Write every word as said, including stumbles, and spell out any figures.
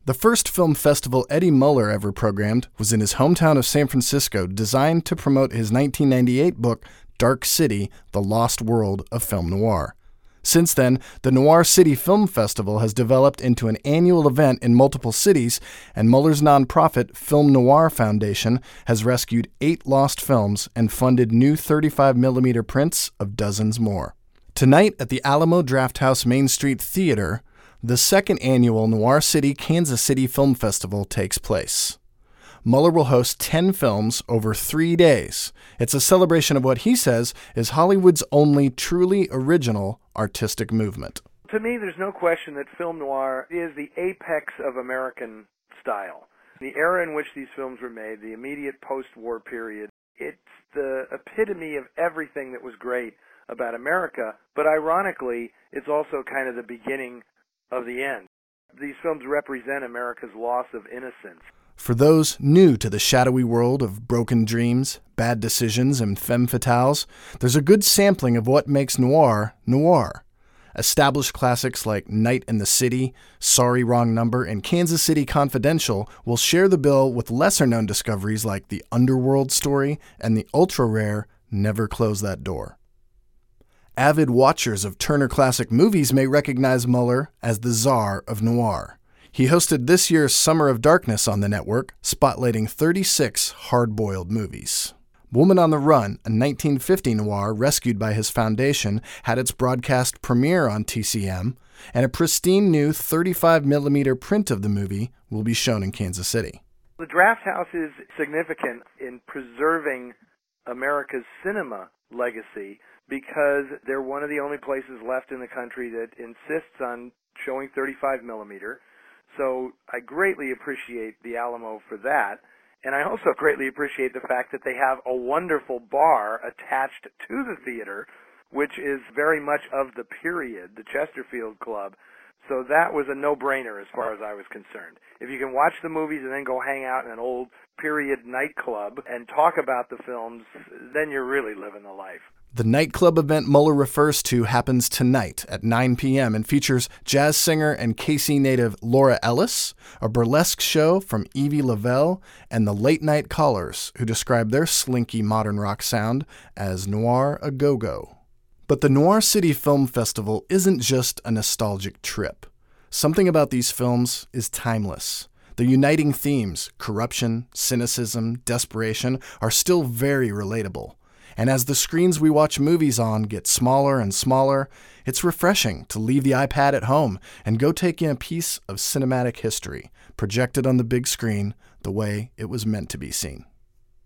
The first film festival Eddie Muller ever programmed was in his hometown of San Francisco, designed to promote his nineteen ninety-eight book, Dark City, The Lost World of Film Noir. Since then, the Noir City Film Festival has developed into an annual event in multiple cities, and Muller's nonprofit Film Noir Foundation has rescued eight lost films and funded new thirty-five millimeter prints of dozens more. Tonight at the Alamo Drafthouse Main Street Theater, the second annual Noir City Kansas City Film Festival takes place. Muller will host ten films over three days. It's a celebration of what he says is Hollywood's only truly original artistic movement. To me, there's no question that film noir is the apex of American style. The era in which these films were made, the immediate post-war period, it's the epitome of everything that was great about America, but ironically, it's also kind of the beginning of the end. These films represent America's loss of innocence. For those new to the shadowy world of broken dreams, bad decisions, and femme fatales, there's a good sampling of what makes noir noir. Established classics like Night in the City, Sorry Wrong Number, and Kansas City Confidential will share the bill with lesser-known discoveries like The Underworld Story and the ultra-rare Never Close That Door. Avid watchers of Turner Classic Movies may recognize Muller as the czar of noir. He hosted this year's Summer of Darkness on the network, spotlighting thirty-six hard-boiled movies. Woman on the Run, a nineteen fifty noir rescued by his foundation, had its broadcast premiere on T C M, and a pristine new thirty-five millimeter print of the movie will be shown in Kansas City. The Drafthouse is significant in preserving America's cinema legacy because they're one of the only places left in the country that insists on showing thirty-five millimeter. So I greatly appreciate the Alamo for that, and I also greatly appreciate the fact that they have a wonderful bar attached to the theater, which is very much of the period, the Chesterfield Club. So that was a no-brainer as far as I was concerned. If you can watch the movies and then go hang out in an old period nightclub and talk about the films, then you're really living the life. The nightclub event Muller refers to happens tonight at nine p.m. and features jazz singer and K C native Laura Ellis, a burlesque show from Evie Lavelle, and the Late Night Callers, who describe their slinky modern rock sound as Noir a Go-Go. But the Noir City Film Festival isn't just a nostalgic trip. Something about these films is timeless. The uniting themes, corruption, cynicism, desperation, are still very relatable. And as the screens we watch movies on get smaller and smaller, it's refreshing to leave the iPad at home and go take in a piece of cinematic history, projected on the big screen the way it was meant to be seen.